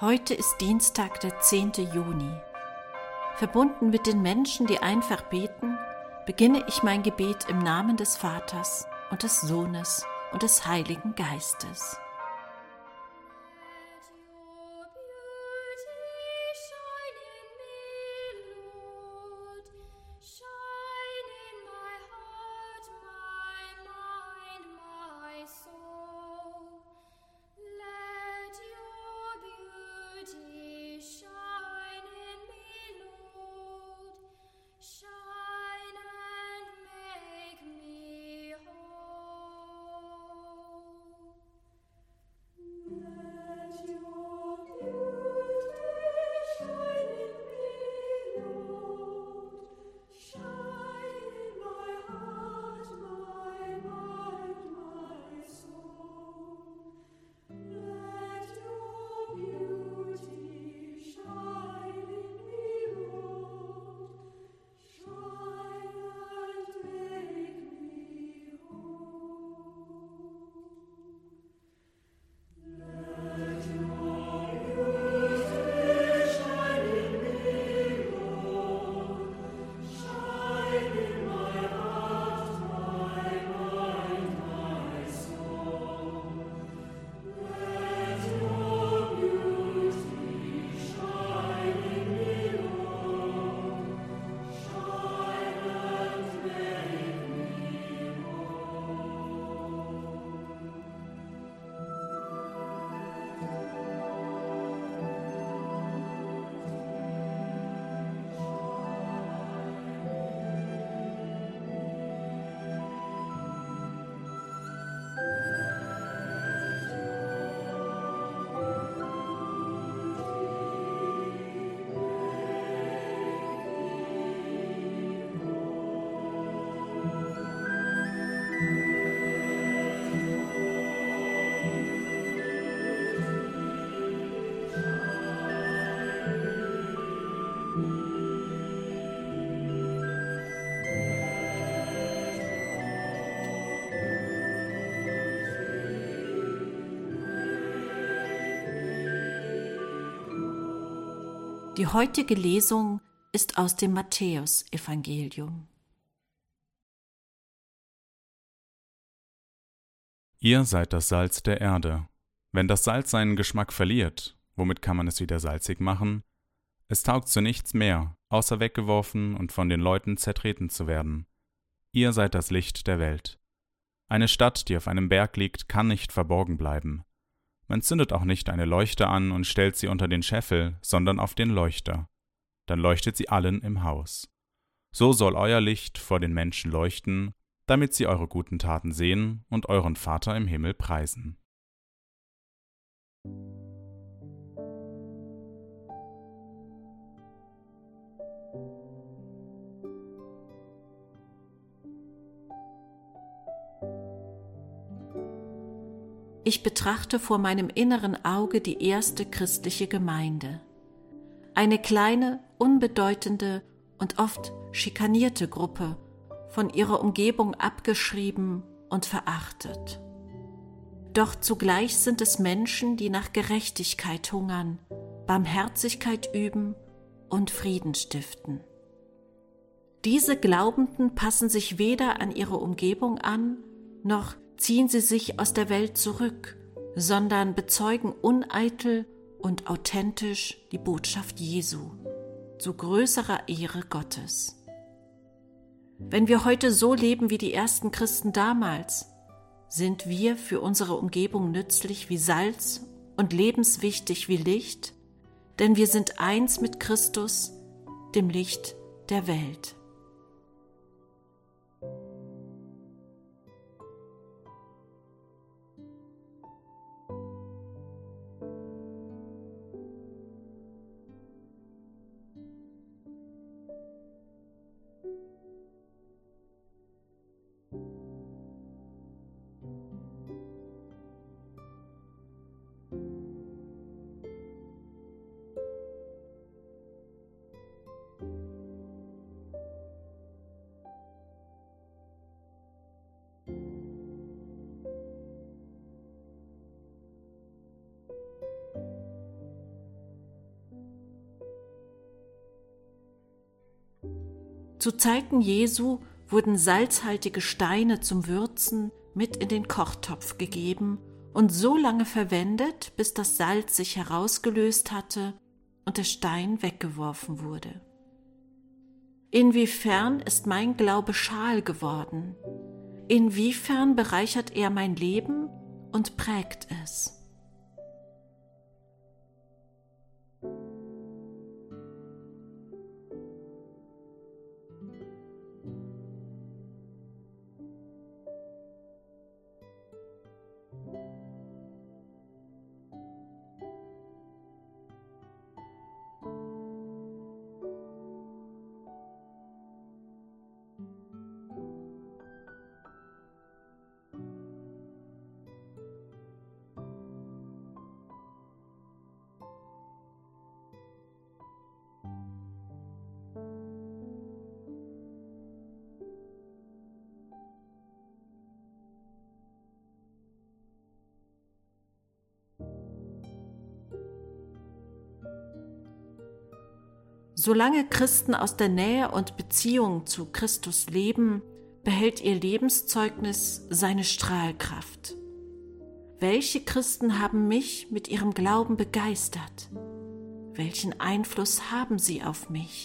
Heute ist Dienstag, der 10. Juni. Verbunden mit den Menschen, die einfach beten, beginne ich mein Gebet im Namen des Vaters und des Sohnes und des Heiligen Geistes. Die heutige Lesung ist aus dem Matthäusevangelium. Ihr seid das Salz der Erde. Wenn das Salz seinen Geschmack verliert, womit kann man es wieder salzig machen? Es taugt zu nichts mehr, außer weggeworfen und von den Leuten zertreten zu werden. Ihr seid das Licht der Welt. Eine Stadt, die auf einem Berg liegt, kann nicht verborgen bleiben. Man zündet auch nicht eine Leuchte an und stellt sie unter den Scheffel, sondern auf den Leuchter. Dann leuchtet sie allen im Haus. So soll euer Licht vor den Menschen leuchten, damit sie eure guten Taten sehen und euren Vater im Himmel preisen. Ich betrachte vor meinem inneren Auge die erste christliche Gemeinde. Eine kleine, unbedeutende und oft schikanierte Gruppe, von ihrer Umgebung abgeschrieben und verachtet. Doch zugleich sind es Menschen, die nach Gerechtigkeit hungern, Barmherzigkeit üben und Frieden stiften. Diese Glaubenden passen sich weder an ihre Umgebung an, noch ziehen sie sich aus der Welt zurück, sondern bezeugen uneitel und authentisch die Botschaft Jesu, zu größerer Ehre Gottes. Wenn wir heute so leben wie die ersten Christen damals, sind wir für unsere Umgebung nützlich wie Salz und lebenswichtig wie Licht, denn wir sind eins mit Christus, dem Licht der Welt. Zu Zeiten Jesu wurden salzhaltige Steine zum Würzen mit in den Kochtopf gegeben und so lange verwendet, bis das Salz sich herausgelöst hatte und der Stein weggeworfen wurde. Inwiefern ist mein Glaube schal geworden? Inwiefern bereichert er mein Leben und prägt es? Solange Christen aus der Nähe und Beziehung zu Christus leben, behält ihr Lebenszeugnis seine Strahlkraft. Welche Christen haben mich mit ihrem Glauben begeistert? Welchen Einfluss haben sie auf mich?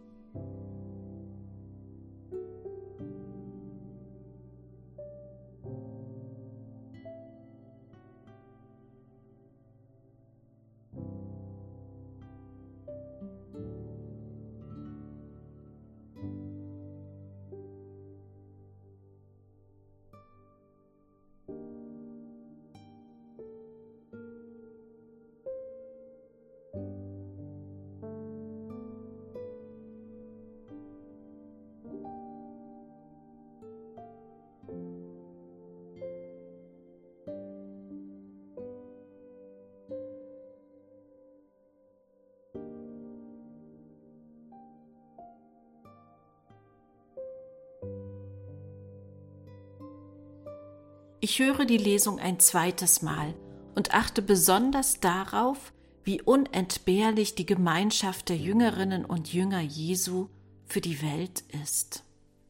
Ich höre die Lesung ein zweites Mal und achte besonders darauf, wie unentbehrlich die Gemeinschaft der Jüngerinnen und Jünger Jesu für die Welt ist.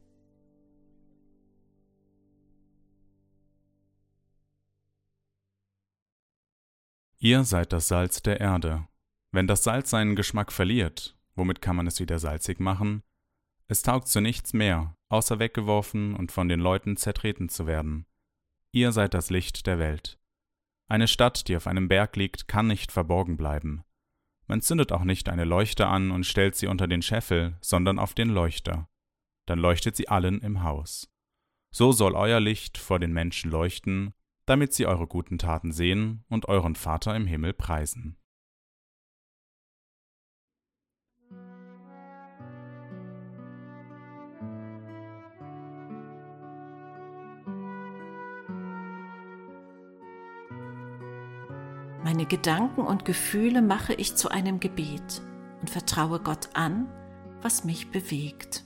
Ihr seid das Salz der Erde. Wenn das Salz seinen Geschmack verliert, womit kann man es wieder salzig machen? Es taugt zu nichts mehr, außer weggeworfen und von den Leuten zertreten zu werden. Ihr seid das Licht der Welt. Eine Stadt, die auf einem Berg liegt, kann nicht verborgen bleiben. Man zündet auch nicht eine Leuchte an und stellt sie unter den Scheffel, sondern auf den Leuchter. Dann leuchtet sie allen im Haus. So soll euer Licht vor den Menschen leuchten, damit sie eure guten Taten sehen und euren Vater im Himmel preisen. Meine Gedanken und Gefühle mache ich zu einem Gebet und vertraue Gott an, was mich bewegt.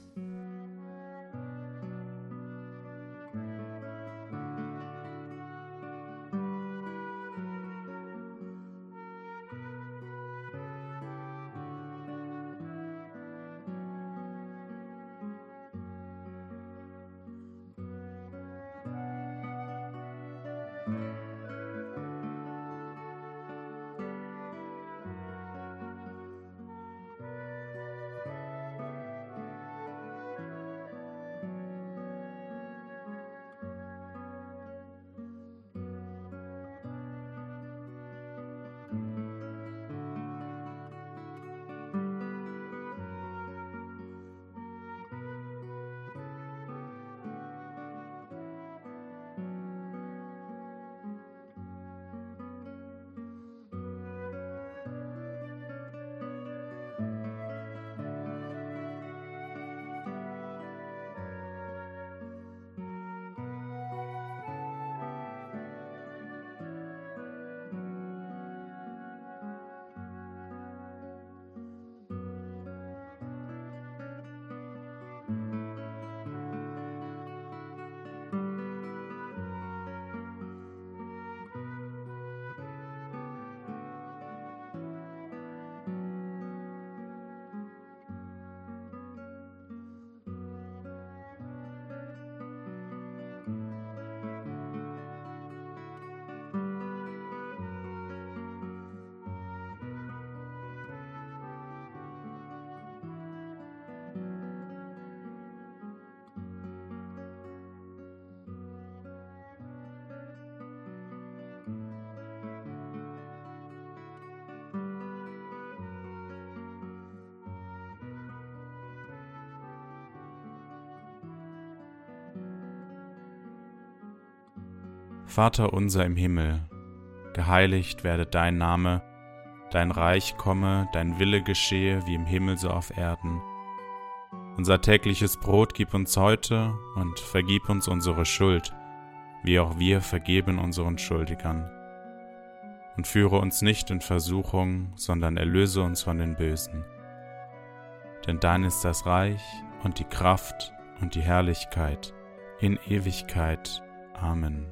Vater unser im Himmel, geheiligt werde dein Name, dein Reich komme, dein Wille geschehe, wie im Himmel so auf Erden. Unser tägliches Brot gib uns heute und vergib uns unsere Schuld, wie auch wir vergeben unseren Schuldigern. Und führe uns nicht in Versuchung, sondern erlöse uns von den Bösen. Denn dein ist das Reich und die Kraft und die Herrlichkeit in Ewigkeit. Amen.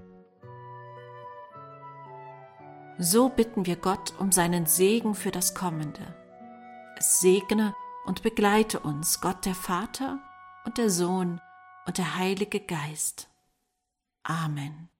So bitten wir Gott um seinen Segen für das Kommende. Es segne und begleite uns Gott der Vater und der Sohn und der Heilige Geist. Amen.